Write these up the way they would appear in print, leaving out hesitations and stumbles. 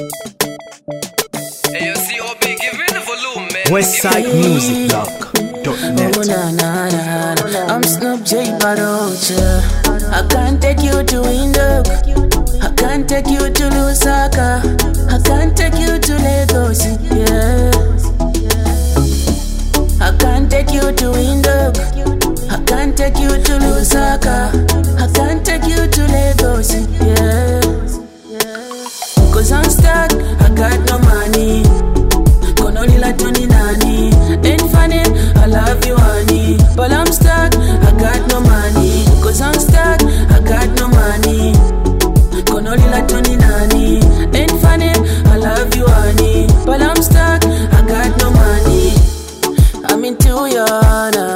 WestsideMusicBlog.net. Oh, na, na, na, na. I'm Snoop J Barocha. I can't take you to Windhoek. I can't take you to Lusaka. I can't take you to Lagos. Yeah. I can't take you to Windhoek. I can't take you to Lusaka. I can't take you to Lagos. Yeah. Cause I'm stuck. I got no money. Konoli la Tony Nani. Ain't funny, I love you honey. But I'm stuck, I got no money. Cause I'm stuck, I got no money. Konoli la Tony Nani. Ain't funny, I love you honey. But I'm stuck, I got no money. I'm into yana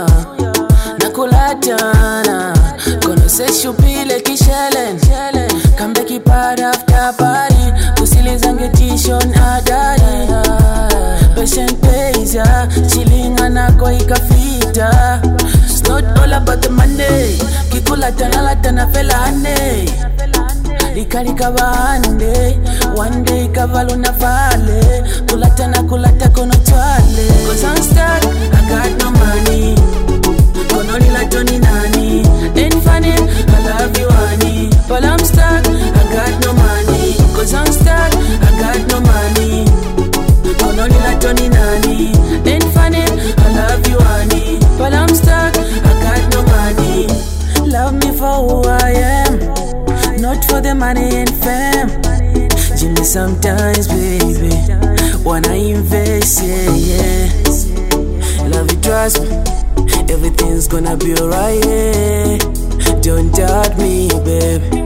Nakulatana Kono se shupile kishelen Kambe kipad after party Kusilizange tishon adari Patient pays ya Chilling anako ikafita It's not all about the money Kikulatana latana fela hane Ikalika bahande One day kavaluna fale Kulatana kulata kono twale Cause I'm stuck, I got no money Konoli la Tony Nani. Ain't funny, I love you honey. But I'm stuck, I got no money. Cause I'm stuck, I got no money. Konoli la Tony Nani. Ain't funny, I love you honey. But I'm stuck, I got no money. Love me for who I am, not for the money and fame. Give me sometimes, baby, wanna invest, yeah. Love you, trust me, everything's gonna be alright, yeah. Don't doubt me, baby.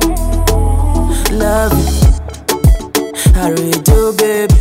Love you, I really do, baby.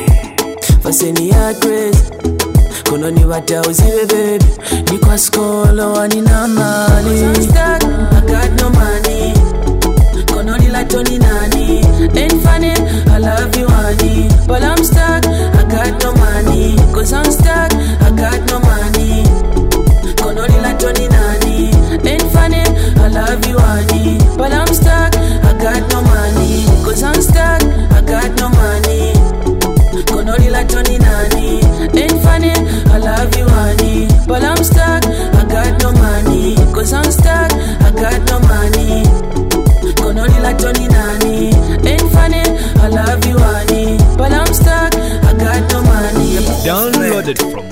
Faseni ya crazy, kono ni wata uziwe, baby. Ni kwa skolo wani na mali. I'm stuck, I got no money. Kono ni la Tony Nani. Ain't funny, I love you honey. But I'm stuck, I got no money. Cause I'm stuck, I got no money. Konoli la Tony Nani. Ain't funny, I love you honey. But I'm stuck, I got no money. Cause I'm stuck, I got no money. Konoli la Tony Nani. Ain't funny, I love you honey. But I'm stuck, I got no money. Cause I'm stuck, I got no money. Konoli la Tony Nani. Ain't funny, I love you honey. But I'm stuck, I got no money. Downloaded from